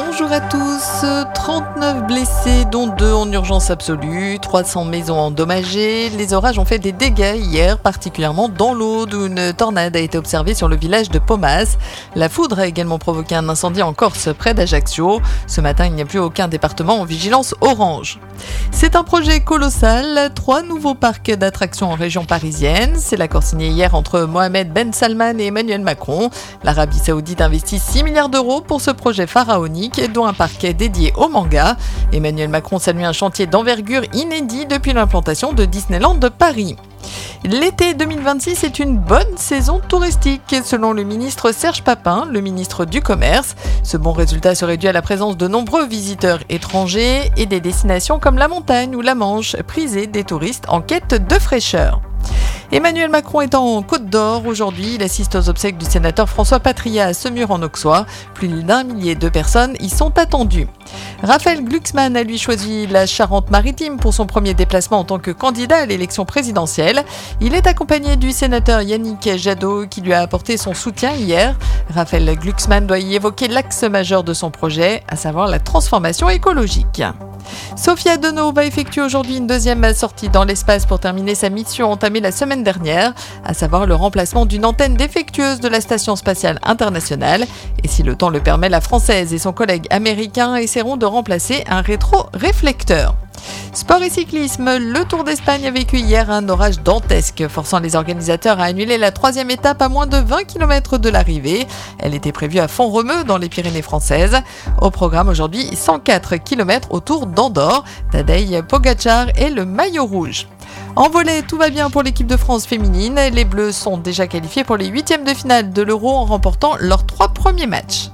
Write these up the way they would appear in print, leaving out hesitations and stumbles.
Bonjour à tous. 39 blessés, dont 2 en urgence absolue, 300 maisons endommagées. Les orages ont fait des dégâts hier, particulièrement dans l'Aude, où une tornade a été observée sur le village de Pomas. La foudre a également provoqué un incendie en Corse, près d'Ajaccio. Ce matin, il n'y a plus aucun département en vigilance orange. C'est un projet colossal. 3 nouveaux parcs d'attractions en région parisienne. C'est l'accord signé hier entre Mohamed Ben Salman et Emmanuel Macron. L'Arabie Saoudite investit 6 milliards d'euros pour ce projet pharaonique, dont un parquet dédié au manga. Emmanuel Macron salue un chantier d'envergure inédit depuis l'implantation de Disneyland de Paris. L'été 2026 est une bonne saison touristique, selon le ministre Serge Papin, le ministre du Commerce. Ce bon résultat serait dû à la présence de nombreux visiteurs étrangers et des destinations comme la montagne ou la Manche, prisées des touristes en quête de fraîcheur. Emmanuel Macron est en Côte d'Or aujourd'hui. Il assiste aux obsèques du sénateur François Patriat à Semur-en-Auxois. Plus d'1 millier de personnes y sont attendues. Raphaël Glucksmann a lui choisi la Charente-Maritime pour son premier déplacement en tant que candidat à l'élection présidentielle. Il est accompagné du sénateur Yannick Jadot qui lui a apporté son soutien hier. Raphaël Glucksmann doit y évoquer l'axe majeur de son projet, à savoir la transformation écologique. Sophia Deneau va effectuer aujourd'hui une deuxième sortie dans l'espace pour terminer sa mission entamée la semaine dernière, à savoir le remplacement d'une antenne défectueuse de la Station spatiale internationale. Et si le temps le permet, la Française et son collègue américain essaieront de remplacer un rétroréflecteur. Sport et cyclisme, le Tour d'Espagne a vécu hier un orage dantesque, forçant les organisateurs à annuler la 3e étape à moins de 20 km de l'arrivée. Elle était prévue à Font-Romeu dans les Pyrénées françaises. Au programme aujourd'hui, 104 km autour d'Andorre. Tadej Pogacar et le maillot rouge. En volley, tout va bien pour l'équipe de France féminine. Les Bleus sont déjà qualifiés pour les 8e de finale de l'Euro en remportant leurs 3 premiers matchs.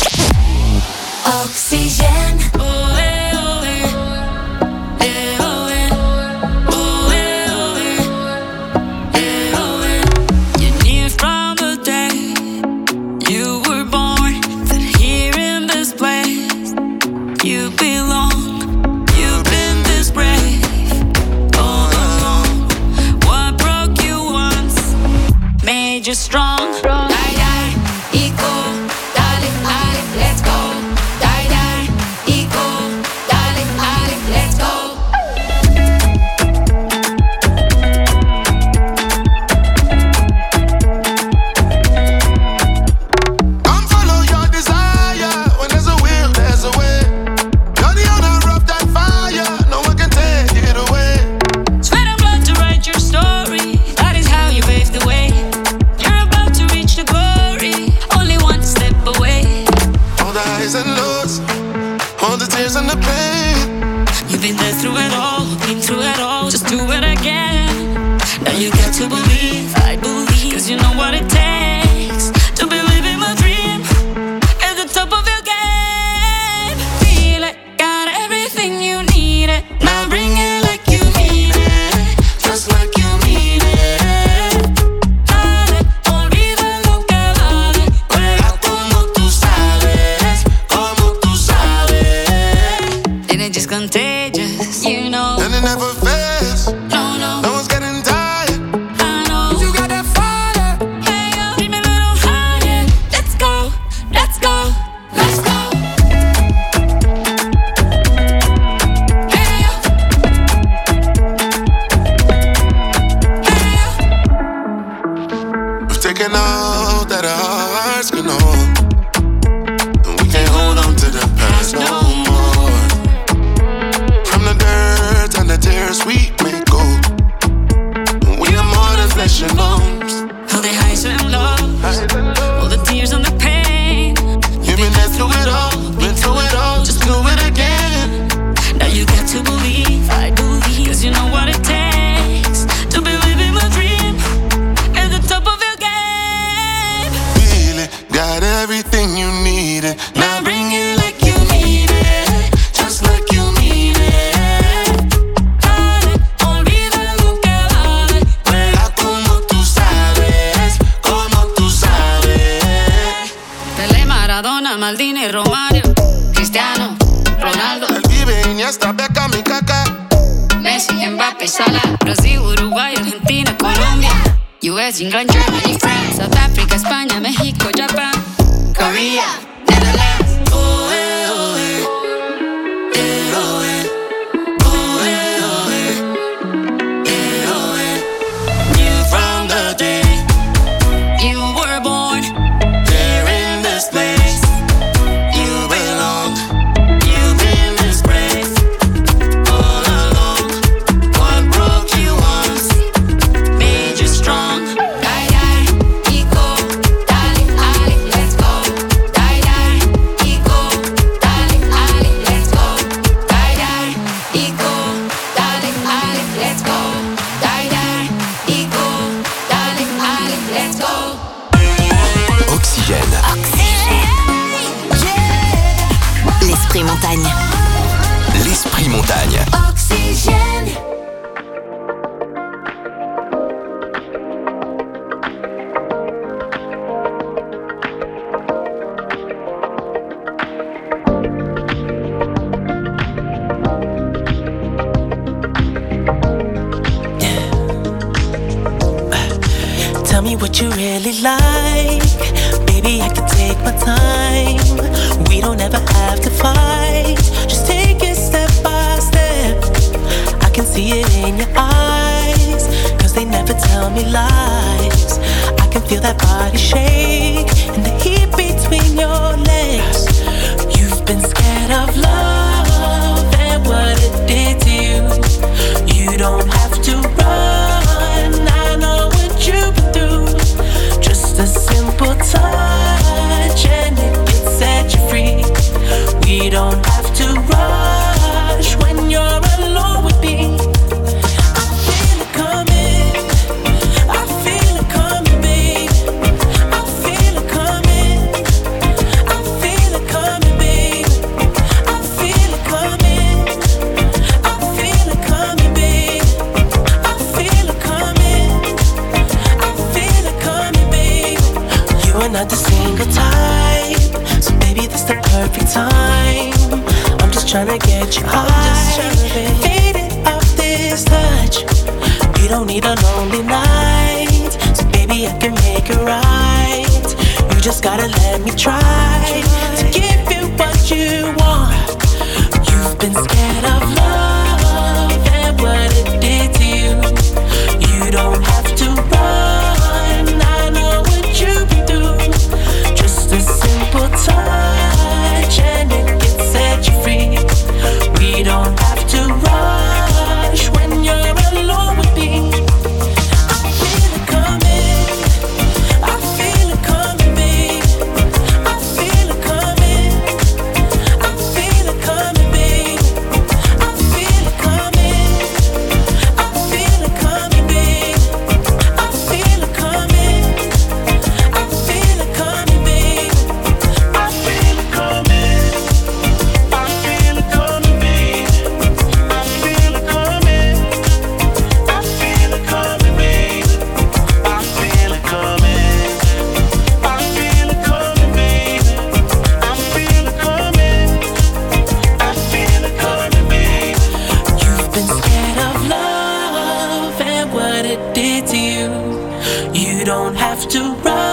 Oxygène. You're strong. Die, die, eco, dale, ale, let's go. Die, die, eco, dale, ale, let's go. Come follow your desire. When there's a will, there's a way. You're the owner of that fire. No one can take it away. Sweat and blood to write your story. That is how you pave the way. And lows, all the tears and the pain. You've been there through it all, been through it all. Just do it again. Now you got to believe, I believe, 'cause you know what it takes to believe in my dream. At the top of your game, feel it, got everything you need it. Now bring it like you mean it, just like you mean it. Dale, olvida lo que vale, juega como tú sabes. It's contagious, you know. And it never fails. No, no. No one's getting tired. I know. You got that fire. Hey, yo, keep me a little higher. Let's go, let's go, let's go. Hey, yo. Hey, yo. We've taken all that our hearts can hold, and we can't hold on to the past no more. From the dirt and the tears we make gold. We are more than flesh and bones. All the highs and lows, all the tears and the pain. You've been there through it all, been through it all. Just do it again. Now you got to believe, I believe, 'cause you know what it takes to believe in my dream. At the top of your game, Feel it, got everything you need it. Now bring it like you mean it, just like you mean it. dale, olvida lo que vale. Juega como tú sabes, como tú sabes. Pelé, Maradona, Maldini, Romario, Cristiano, Ronaldo, El Vive, Iniesta, Beckham y Kaká. Messi, Mbappé, Salah, Brasil, Uruguay, Argentina, Colombia, US, England, Germany, France, South Africa, España, México, Japan, Korea, Netherlands. Oh, l'Esprit Montagne. L'Esprit Montagne. Oxygène. Tell me what you really like. Baby, I can take my time. We don't ever have to fight. Just take it step by step. I can see it in your eyes, 'cause they never tell me lies. I can feel that body shake and the heat between your legs. You've been scared of love and what it did to you. You don't have to run. I know what you've been through. Just a simple touch and it can set you free. We don't have to rush when you're alone with me. I feel it coming. I feel it coming, babe. I feel it coming. I feel it coming, babe. I feel it coming. I feel it coming, babe. I feel it coming. I feel it coming, babe. You are not the single type, so baby, this the perfect time. I'm just tryna get you high, faded off this touch. You don't need a lonely night, so baby, I can make it right. You just gotta let me try to give you what you want. You've been scared of love and what it did to you. You don't have to run. I know what you've been through. Just a simple touch and it can set you free. We don't have to rush when you're alone with me. I feel it coming. I feel it coming, babe. I feel it coming. I feel it coming, babe. I feel it coming. I feel it coming, babe. I feel it coming. I feel it coming, babe. I feel it coming. I feel it coming, babe. I feel it coming. I feel it coming, babe. I feel it coming. I feel it coming, babe. I feel it coming. I feel it coming, babe. You've been scared of love and what it did to you. You don't have to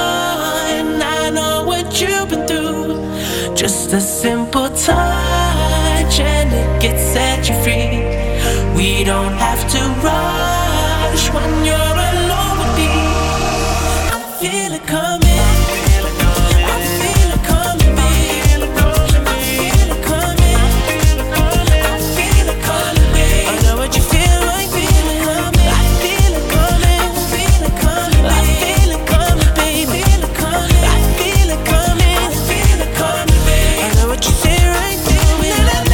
run. I know what you've been through. Just a simple touch and it gets set you free. We don't have to rush when you're alone with me. I feel it coming. I feel it coming, babe. I feel it coming. I feel it coming, babe. I know what you feel like. Feel it coming. I feel it coming. I feel it coming. I feel it coming, babe. Feel it coming. I feel it coming. I feel it coming, babe. I know what you feel right. Feel it. I feel it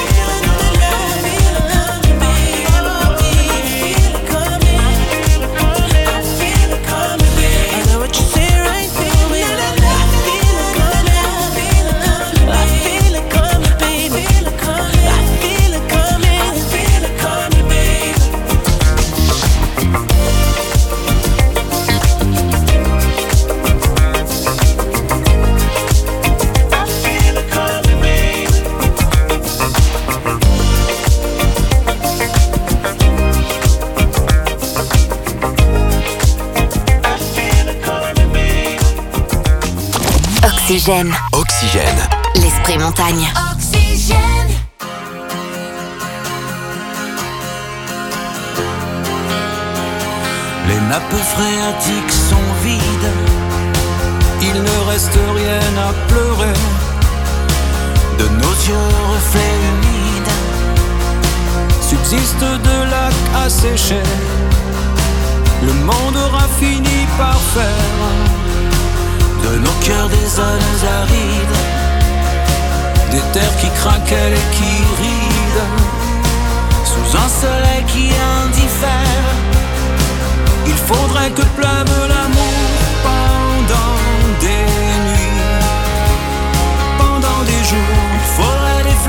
coming, babe. Feel it coming. I feel it coming, babe. I know what you feel right. Feel it. I feel it coming. I feel it coming. I feel it coming, babe. Feel it coming. I feel it coming. I feel it coming, babe. I feel it coming, babe. I feel it coming, babe. Oxygène, Oxygène. l'Esprit Montagne. Oxygène. Les nappes phréatiques sont vides, il ne reste rien à pleurer. De nos yeux reflets humides, subsiste de lacs asséchés. Le monde aura fini par faire de nos cœurs des zones arides, des terres qui craquellent et qui rident, sous un soleil qui indiffère. Il faudrait que pleuve l'amour pendant des nuits, pendant des jours. Il faudrait des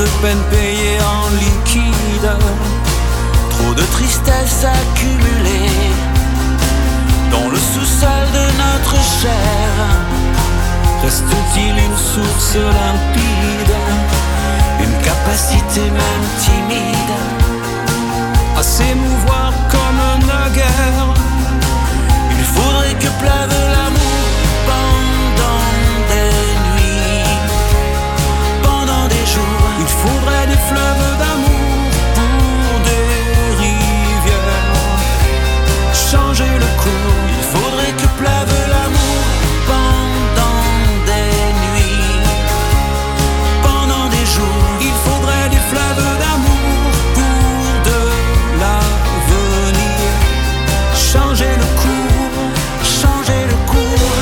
de peine payée en liquide. Trop de tristesse accumulée dans le sous-sol de notre chair. Reste-t-il une source limpide, une capacité même timide à s'émouvoir comme naguère? Il faudrait que pleuve l'amour pendant des nuits, pendant des jours. Il faudrait des fleuves d'amour pour des rivières. Changer le cours. Il faudrait que pleuve l'amour pendant des nuits, pendant des jours. Il faudrait des fleuves d'amour pour de l'avenir. Changer le cours, changer le cours.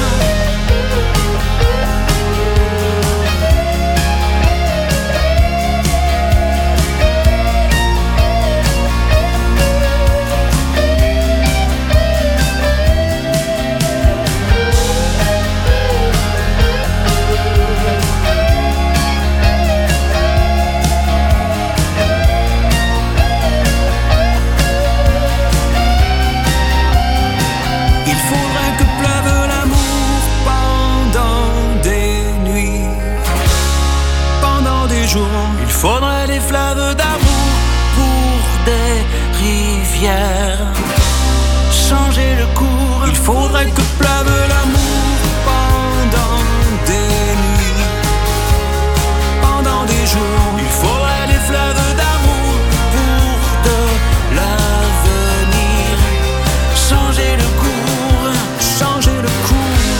il faudrait que pleuve l'amour pendant des nuits, pendant des jours. Il faudrait des fleuves d'amour pour des rivières. Changer le cours. Il faudrait que pleuve l'amour pendant des nuits, pendant des jours. Il faudrait des fleuves d'amour pour de l'avenir. Changer le cours, changer le cours.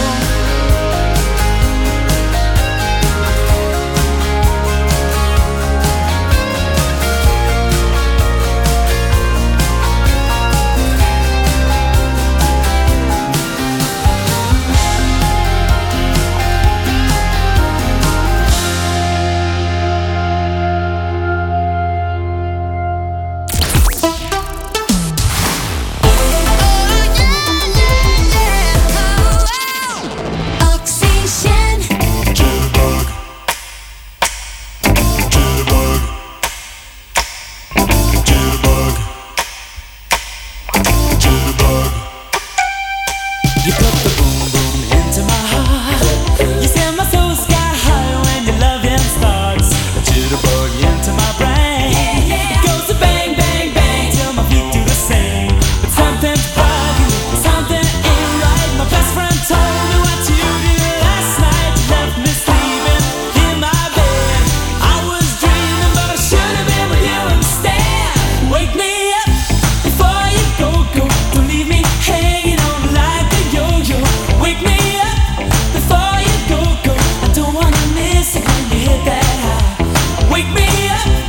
You put the boom boom into my heart. You send my soul sky high when your loving starts. A jitterbug into my brain. It goes to bang bang bang till my feet do the same. But something's bugging, something ain't right. My best friend told me what you did last night. You left me sleeping in my bed. I was dreaming, but I should have been with you instead. Wake me up before you go. Don't leave me hanging on like a yo-yo. Wake me up before you go. I don't wanna miss it when you hit that high. Wake me up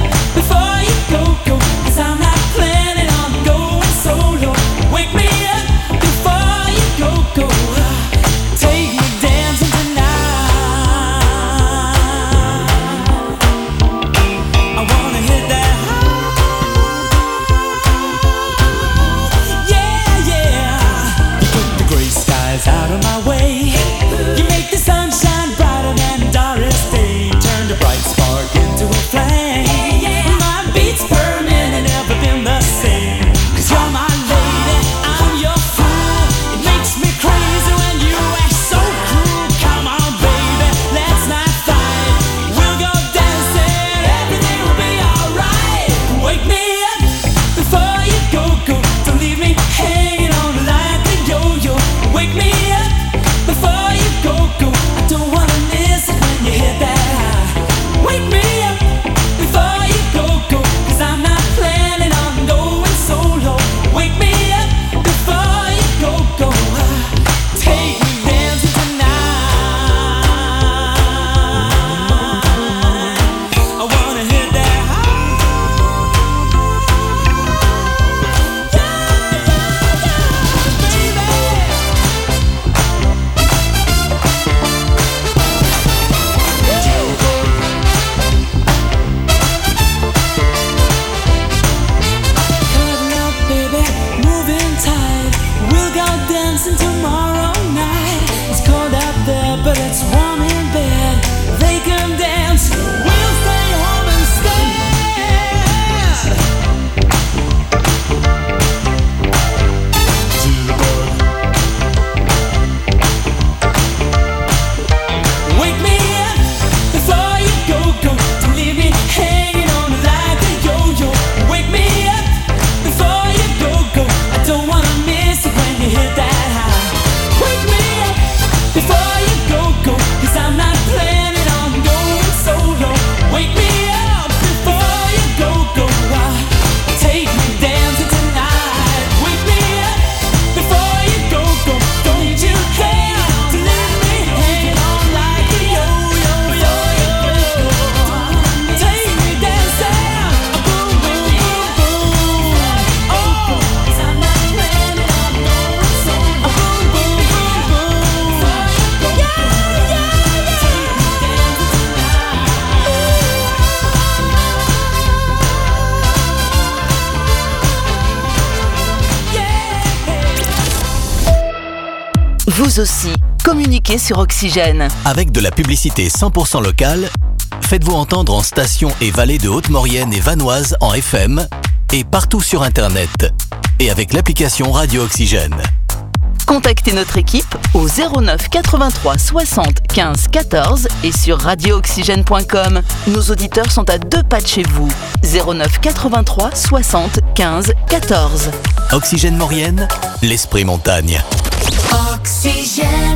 Vous aussi, communiquez sur Oxygène. Avec de la publicité 100% locale, faites-vous entendre en station et vallée de Haute-Maurienne et Vanoise en FM et partout sur Internet. Et avec l'application Radio Oxygène. Contactez notre équipe au 09 83 60 15 14 et sur radiooxygène.com. Nos auditeurs sont à 2 pas de chez vous. 09 83 60 15 14. Oxygène Maurienne, l'esprit montagne. Oxygène.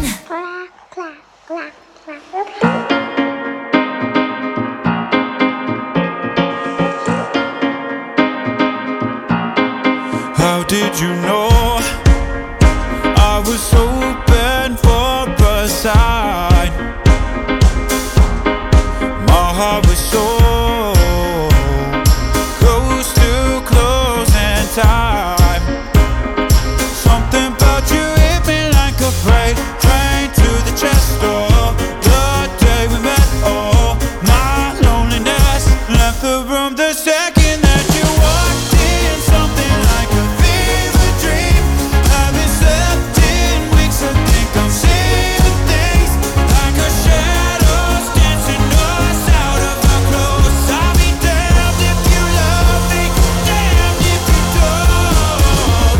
How did you know I was hoping for a sign? My heart was so close to closing time. Something about you hit me like a freight train to the chest door. The day we met, oh, my loneliness left the room the second that you walked in. Something like a fever dream. Haven't slept in weeks. I think I'm seeing things like a shadows dancing us out of our clothes. I'll be damned if you love me, damned if you don't.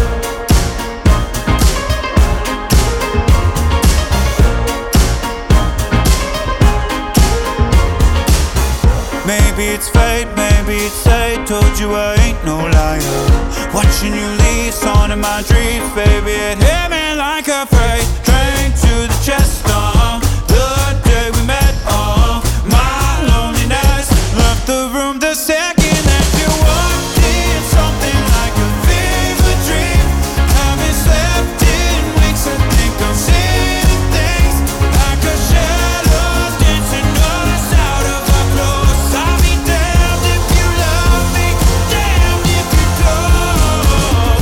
Maybe it's fate, maybe it's fate. Told you I ain't no liar. Watching you leave, on in my dreams, baby. It hit me like a freight train to the chest. The day we met, my loneliness left the room the second that you walked in. Something like a fever dream. Haven't slept in weeks. I think I'm seeing things like a shadows dancing us out of our clothes. I'll be damned if you love me, damned if you don't.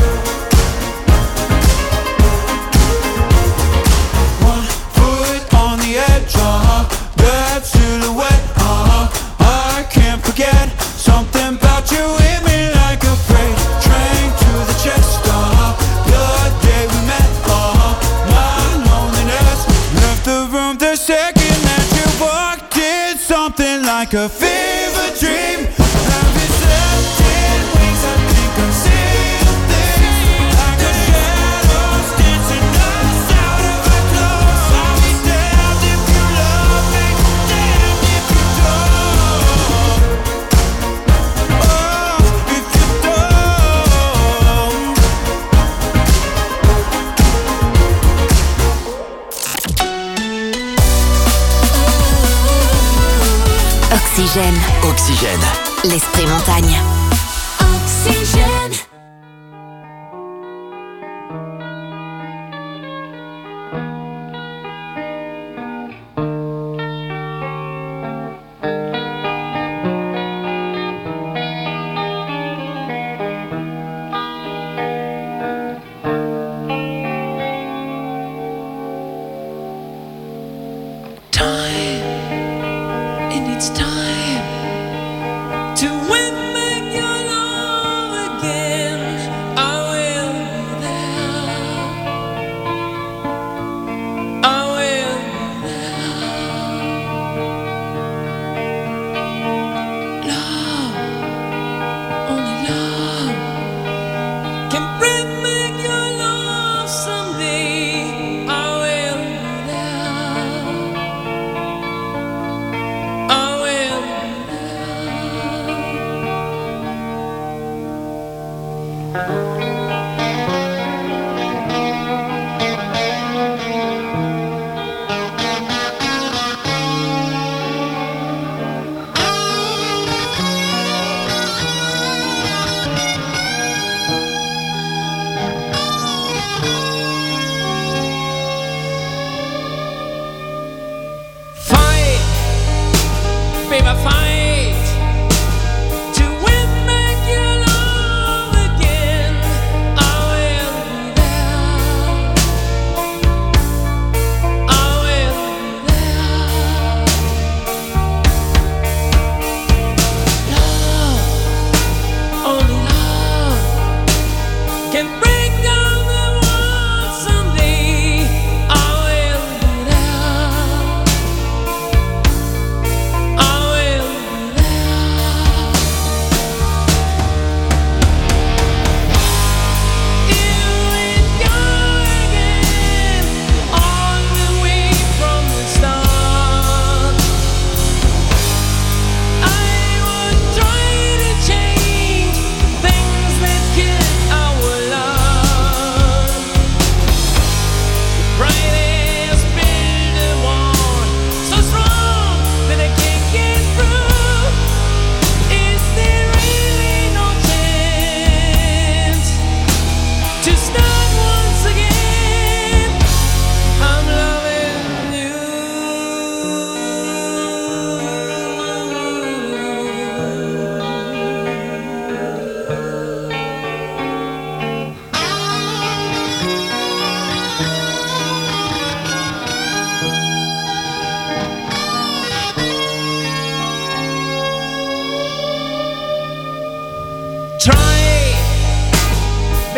One foot on the edge, that silhouette, I can't forget. Something about you hit me like a freight train to the chest. The day we met, my loneliness left the room the second that you walked in. Something like a fever dream. Haven't slept in weeks. I think I'm seeing things like a shadows dancing us out of our clothes. I'll be damned if you love me, damned if you don't. Oh, if you don't. Oxygène, Oxygène. l'esprit montagne. Oxygène. It needs time to win back your love again. I will be there. I will be there. Love, only love can bring back your love someday. I will be there. I will be fight, baby, fight to win back your love again.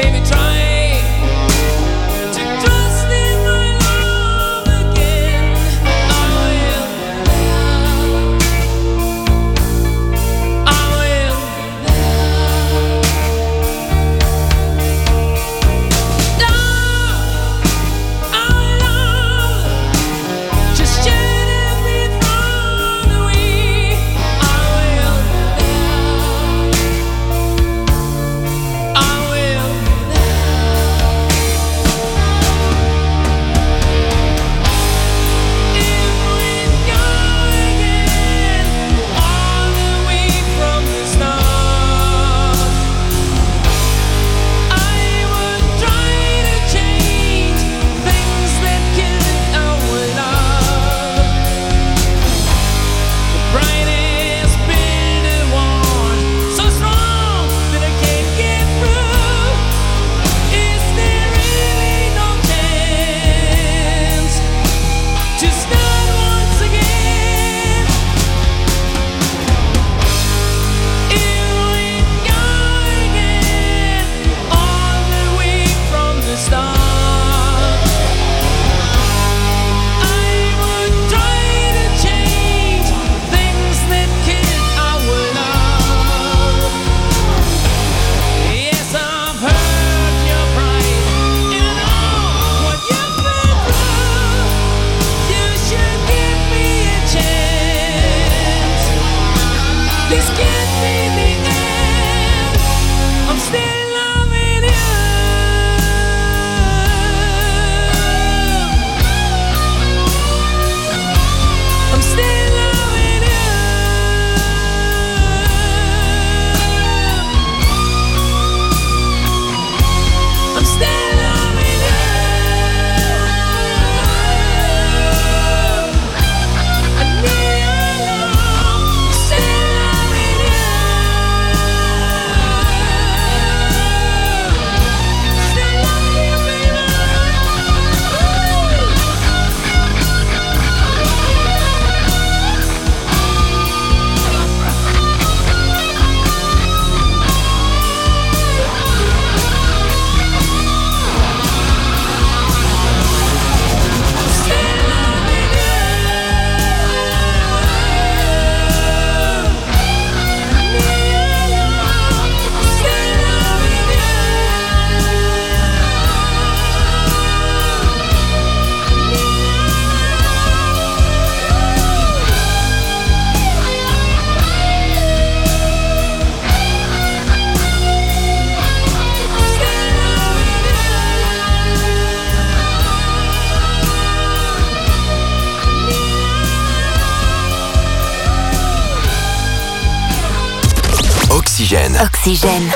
Oxygène. Oxygène.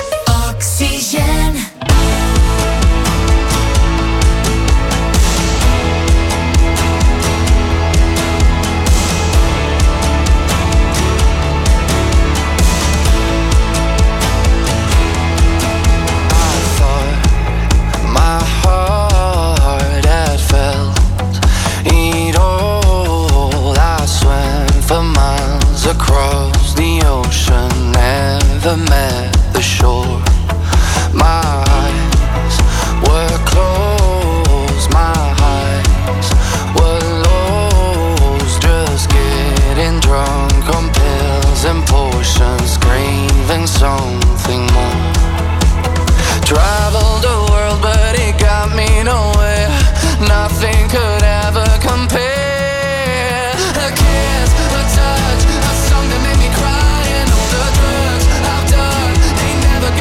Oxygène. Across the ocean, never met the shore. My eyes were closed, my eyes were lost. Just getting drunk on pills and potions, craving something more. Traveled the world, but it got me nowhere. Nothing could ever compare. A kiss, a touch, a song that made me cry, and all the drugs I've done, they never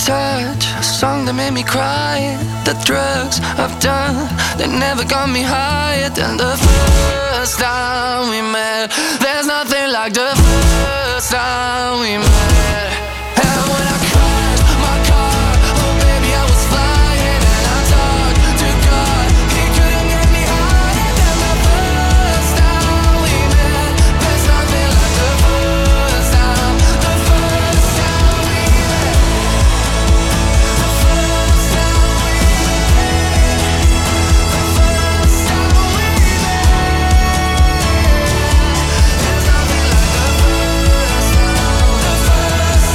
touch, a song that made me cry. The drugs I've done, they never got me higher than the first time we met. There's nothing like the first time we met. And when I crashed my car, oh baby I was flying, and I talked to God, he couldn't get me higher than the first time we met. There's nothing like the first time we met. The first time we met. The first time we met. The first time we met. There's nothing like the first time. The first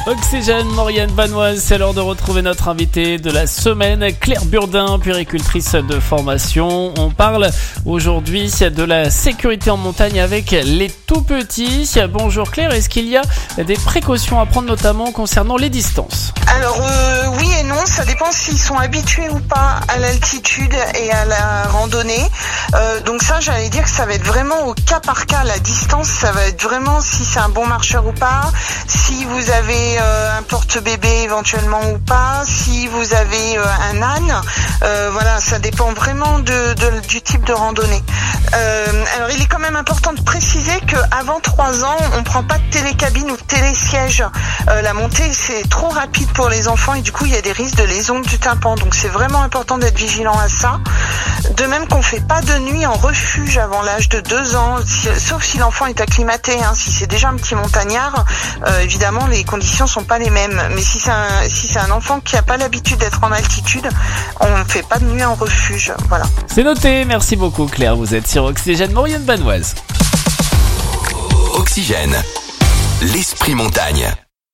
Oxygène, Maurienne Vanoise, c'est l'heure de retrouver notre invitée de la semaine, Claire Burdin, puéricultrice de formation. On parle aujourd'hui de la sécurité en montagne avec les tout-petits. Bonjour Claire, est-ce qu'il y a des précautions à prendre notamment concernant les distances ? Alors oui et non, ça dépend s'ils sont habitués ou pas à l'altitude et à la randonnée. Donc ça, j'allais dire que ça va être vraiment au cas par cas. La distance, ça va être vraiment si c'est un bon marcheur ou pas, si vous avez un porte-bébé éventuellement ou pas, si vous avez un âne, voilà, ça dépend vraiment du type de randonnée. Alors il est quand même important de préciser qu'avant 3 ans, on prend pas de télécabine ou de télésiège. La montée c'est trop rapide pour les enfants et du coup il y a des risques de lésions du tympan. Donc c'est vraiment important d'être vigilant à ça. De même qu'on fait pas de nuit en refuge avant l'âge de 2 ans, sauf si l'enfant est acclimaté. Si c'est déjà un petit montagnard, évidemment les conditions sont pas les mêmes. Mais si c'est un enfant qui a pas l'habitude d'être en altitude, on fait pas de nuit en refuge. Voilà. C'est noté, merci beaucoup Claire, vous êtes sur Oxygène, Maurienne Vanoise. Oxygène, l'esprit montagne.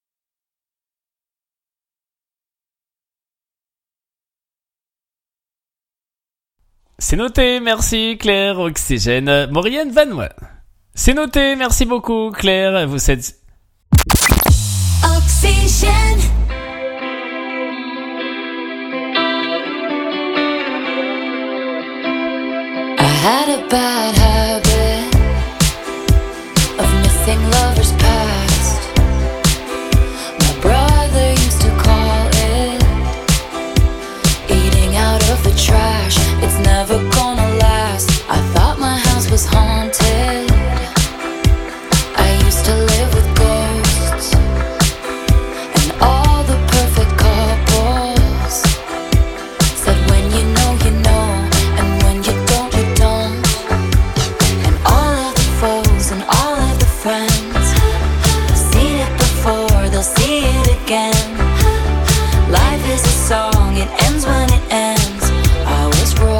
C'est noté, merci Claire, Oxygène, Maurienne Vanoise. C'est noté, merci beaucoup Claire, vous êtes... Oxygène. I had a bad habit of missing lovers past. My brother used to call it eating out of the trash. It's never gonna last. I thought my house was haunted. I used to live with ghosts and all the perfect couples said when you know, and when you don't, you don't. And all of the foes and all of the friends have seen it before, they'll see it again. Life is a song, it ends when it ends. I was wrong.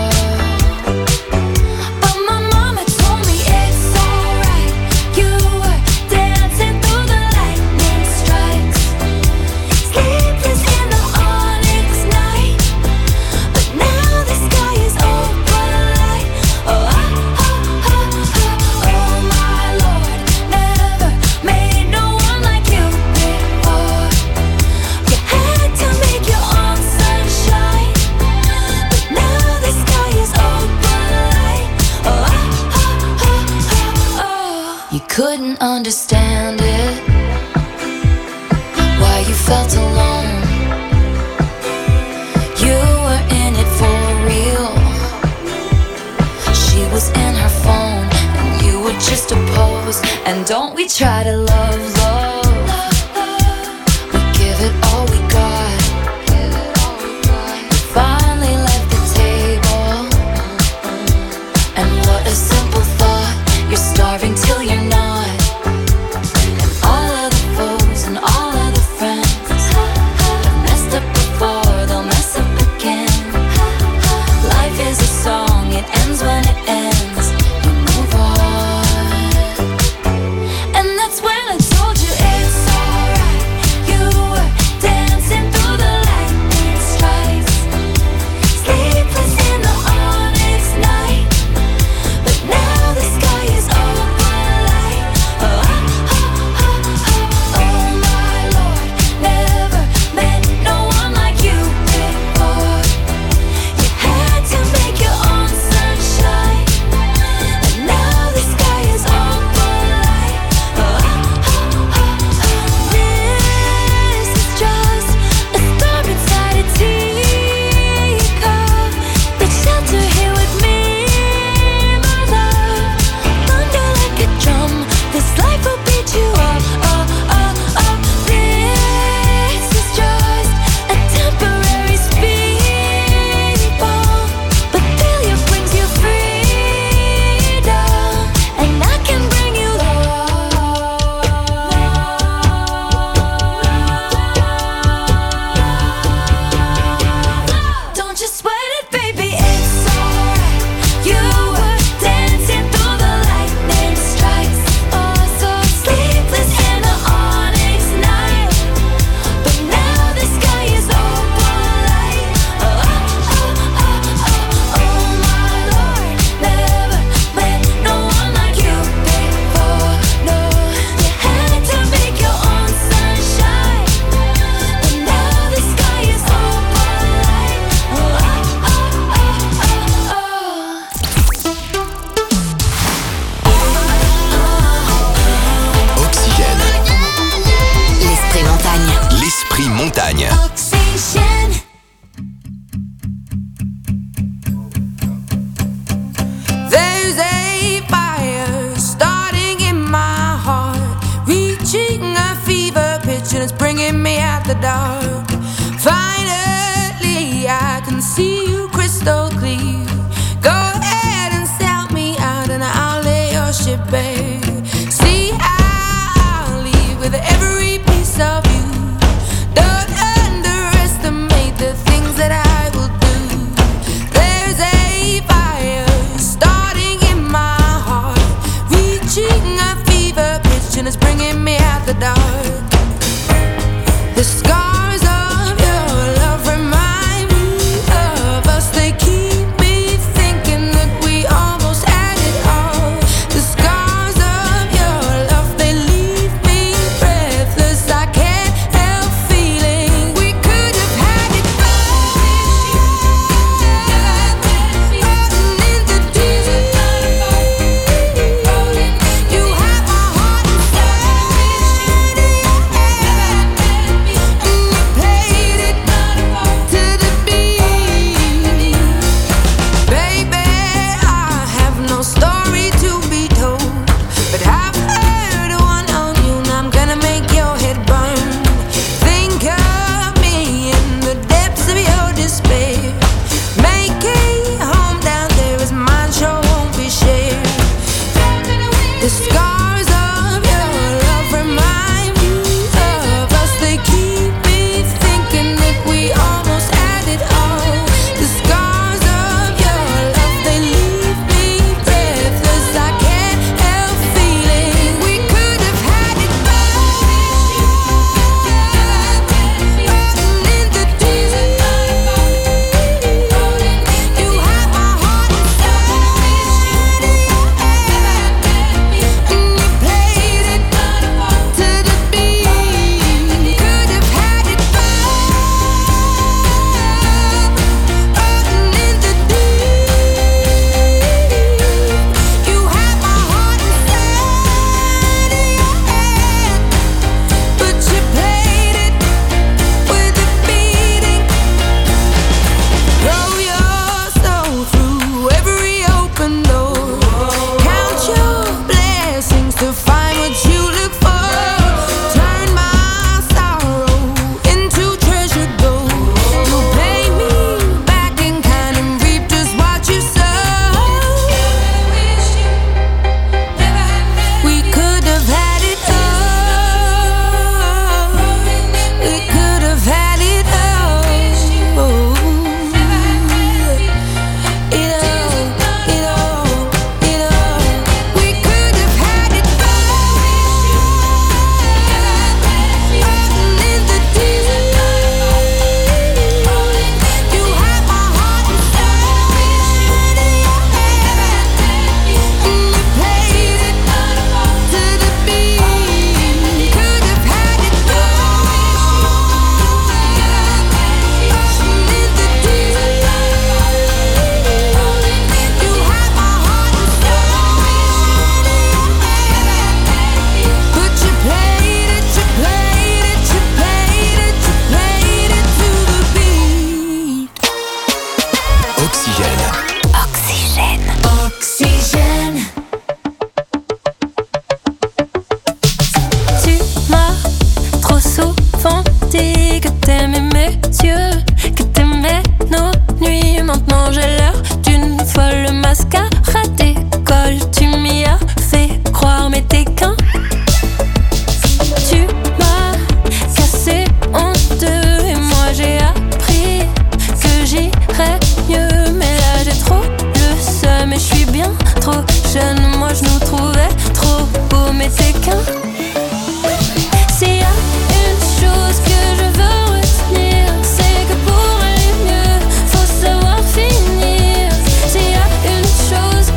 Couldn't understand it, why you felt alone. You were in it for real. She was in her phone and you were just a pose. And don't we try to love, we give it all we got. You finally left the table, and what a simple thought. You're starving till you're not. When it ends, you move on, and that's when it's dark. Finally, I can see you crystal clear. Go ahead and sell me out, and I'll lay your ship bare. See, I'll leave with every piece of you. Don't underestimate the things that I will do. There's a fire starting in my heart, reaching a fever pitch, and it's bringing me out the dark. The scars of your love remind me of us. They keep me thinking that we almost had it all. The scars of your love, they leave me breathless. I can't help feeling we could have had it all. Floating in the deep, you have my heart inside. Played it to the beat. Baby, I have no story to be told, but I've heard one on you, and I'm gonna make your head burn. Think of me in the depths of your despair. Make a home down there as mine sure won't be shared. The scars of your love remind me of us. They keep me thinking that we almost had it all. The scars of your love, they leave me breathless. I can't help feeling we could have had it all. Floating in the deep, you have my heart inside. And you played it to the beat. Could have had it all. Floating in the deep, you have my heart inside of your hand, but you played it with a beating. Throw your soul through every open door. Count your blessings to find what you look for. Turn my sorrow into treasured gold. You pay me back in kind and reap just what you sow. We could have had it all. We could have had it all. We could have had it all. Floating in the deep, you have my heart inside of your hand, and you played it to the beat. Could have had it all. Floating in the deep, you have my heart inside of your hand, but you played it, you played it, you played it, you played it to the beat. Oxygène. Oxygène. Oxygène. Tu m'as trop souvent dit que t'aimais mes yeux, que t'aimais nos nuits. Maintenant j'ai l'air d'une folle, mascara décolle. Tu m'y as fait croire, mais t'es qu'un. Tu m'as cassé en deux, et moi j'ai appris que j'irais mieux. Mais là j'ai trop le seum, et je suis bien trop jeune. Moi je nous trouvais trop beaux, mais t'es qu'un. S'il y a une chose que je veux retenir, c'est que pour aller mieux, faut savoir finir. S'il y a une chose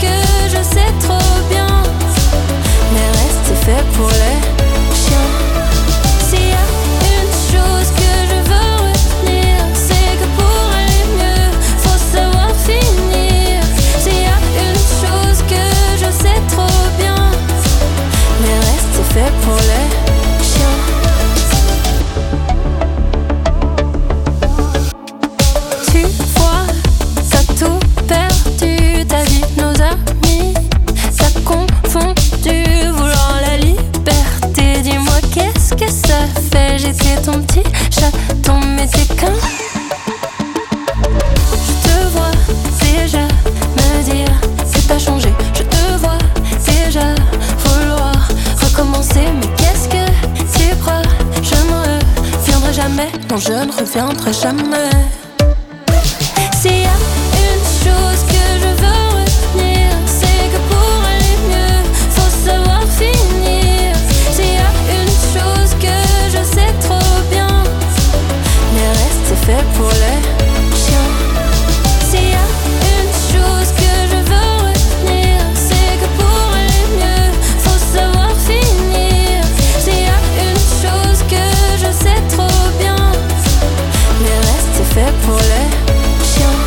je ne reviendrai jamais. S'il y a une chose que je veux retenir, c'est que pour aller mieux, faut savoir finir. S'il y a une chose que je sais trop bien, le reste c'est fait pour les chiens. S'il y a une chose que je veux retenir, c'est que pour aller mieux, faut savoir finir. S'il y a une chose que je sais trop bien, le reste c'est fait pour les chiens.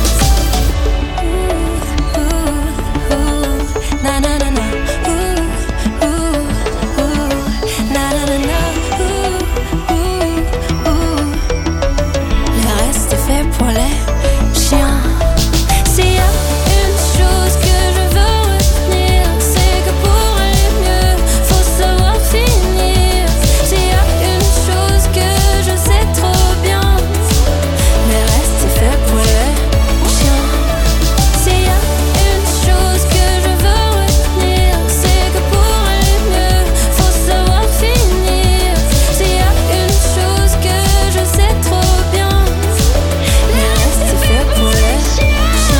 Na na na na. Na na na na. Le reste est fait pour les chiens. S'il y a une chose que je veux retenir, c'est que pour aller mieux, faut savoir finir. S'il y a une chose que je sais trop bien, le reste est fait pour les chiens. S'il y a une chose que je veux retenir, c'est que pour aller mieux, faut savoir finir. S'il y a une chose que je sais trop bien, le reste est fait pour les chiens.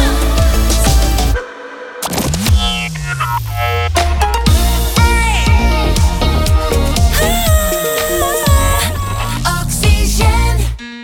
Oxygène.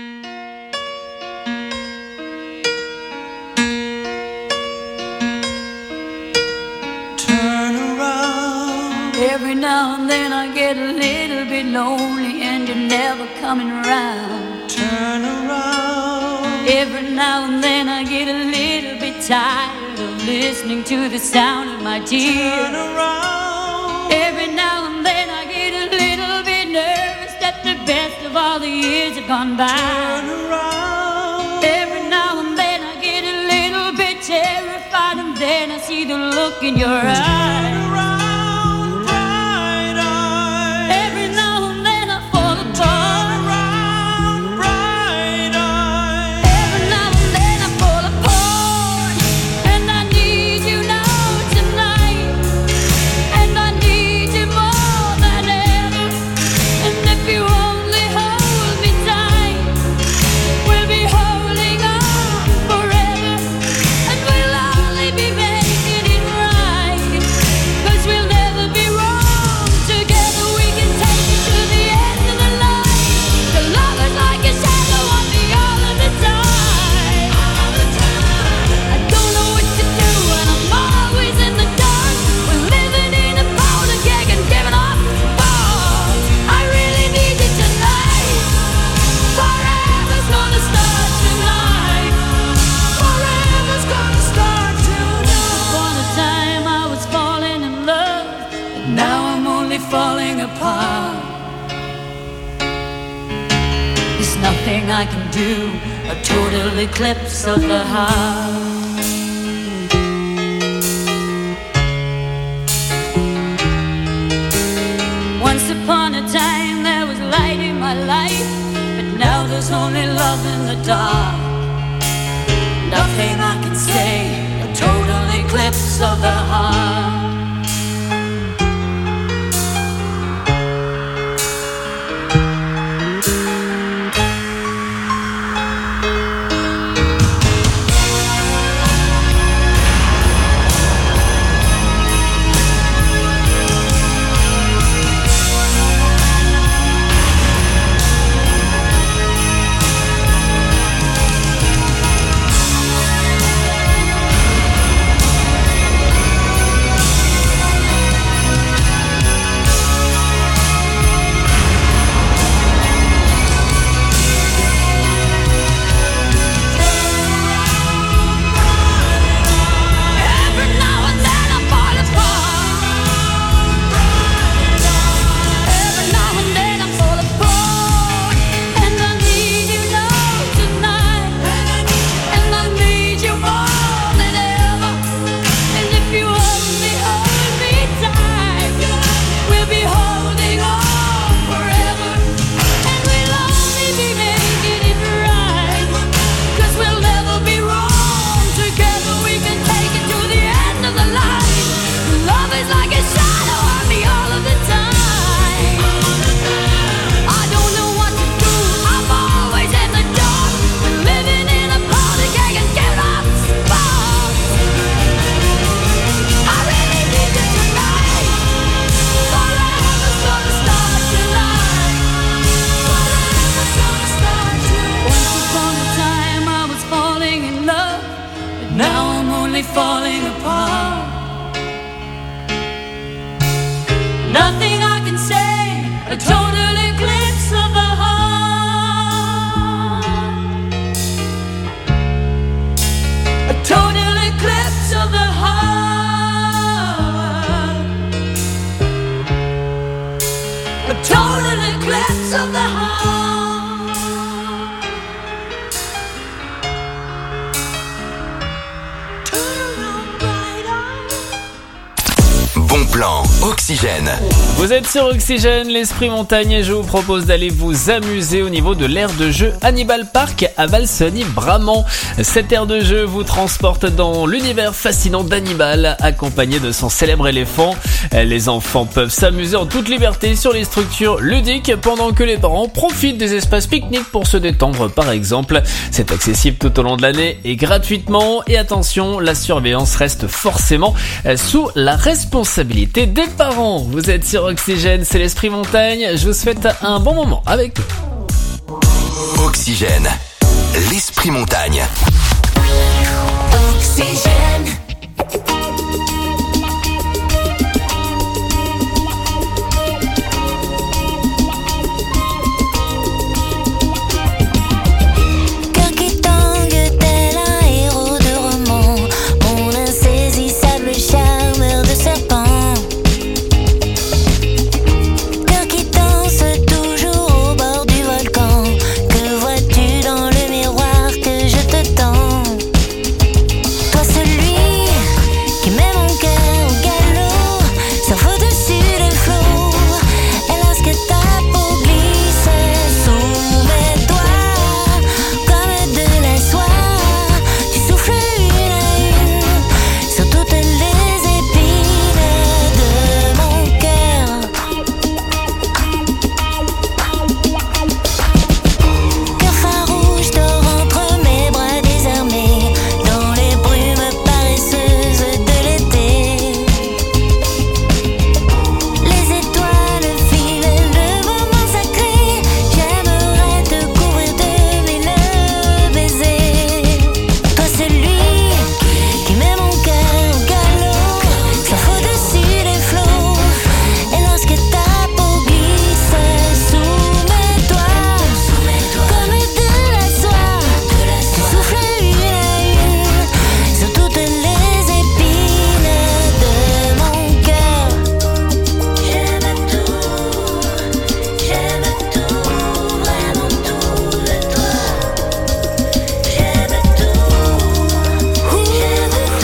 Turn around. Every now and then I get a little bit lonely and you're never coming around. Turn around. Every now and then I get a little bit tired of listening to the sound of my tears. Turn around. Every now and then I get a little bit nervous that the best of all the years have gone by. Turn around. Every now and then I get a little bit terrified, and then I see the look in your eyes. Around, bright eyes. Every now and then I fall apart. Around, bright eyes. Every now and then I fall apart, and I need you now tonight, and I need you more than ever. And if you only hold me tight, we'll be holding on forever, and we'll only be making it right, 'cause we'll never be wrong. Together we can take it to the end of the line. The love is like a shadow on me all of the time. I don't know what to do and I'm always in the dark. We're living in a powder keg and giving off balls. I really need you tonight. Forever's gonna start tonight. Forever's gonna start tonight. Upon a time I was falling in love, but now I'm only falling apart. There's nothing I can do, a total eclipse of the heart. Once upon a time there was light in my life, but now there's only love in the dark. Nothing I can say, a total eclipse of the heart. falling apart. Nothing I can say, a total eclipse of the heart. A total eclipse of the heart. A total eclipse of the heart. Bon plan, Oxygène. Vous êtes sur Oxygène, l'Esprit Montagne, et je vous propose d'aller vous amuser au niveau de l'aire de jeu Hannibal Park à Valseny-Bramant. Cette aire de jeu vous transporte dans l'univers fascinant d'Hannibal, accompagné de son célèbre éléphant. Les enfants peuvent s'amuser en toute liberté sur les structures ludiques, pendant que les parents profitent des espaces pique-nique pour se détendre par exemple. C'est accessible tout au long de l'année et gratuitement. Et attention, la surveillance reste forcément sous la responsabilité des parents. Vous êtes sur Oxygène, c'est l'Esprit Montagne. Je vous souhaite un bon moment avec nous. Oxygène, l'Esprit Montagne. Oxygène. Cœur qui tangue tel un héros de roman, mon insaisissable charmeur de serpent. Cœur qui danse toujours au bord du volcan, que vois-tu dans le miroir que je te tends? Toi celui qui met mon cœur au galop, s'envole au-dessus des flots, et lorsque ta peau glisse sous mes doigts, comme de la soie, tu souffles une à une sur toutes les épines de mon cœur. Cœur farouche dort entre mes bras désarmés, dans les brumes paresseuses de l'été. Les étoiles filent le moment sacré, j'aimerais te couvrir de mille baisers. Toi celui qui met mon cœur au galop, s'envole au-dessus des flots, et lorsque ta peau glisse sous mes doigts, comme de la soie, tu souffles une à une sur toutes les épines de mon cœur. J'aime tout, vraiment tout de toi. J'aime tout, vraiment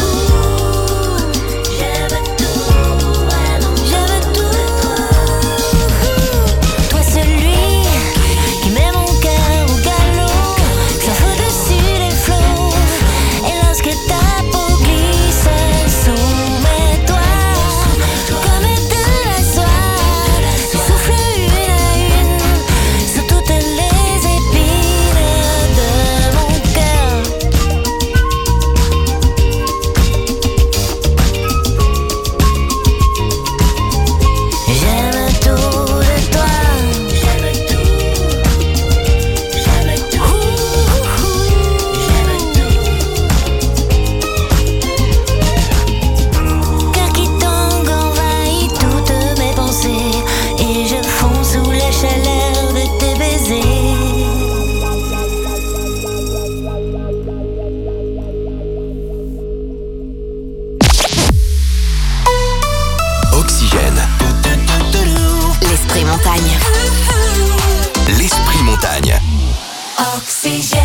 tout de toi. Toi celui qui met mon cœur au galop, s'envole au-dessus des flots, et lorsque ta peau glisse sous mes doigts, comme de la soie, tu souffles une à une sur toutes les épines de mon cœur. J'aime tout de toi. J'aime tout. J'aime tout. Cœur qui tangue envahit toutes mes pensées, et je fonds sous la chaleur de tes baisers. Oxygène, L'Esprit Montagne. l'Esprit Montagne. Oxygène.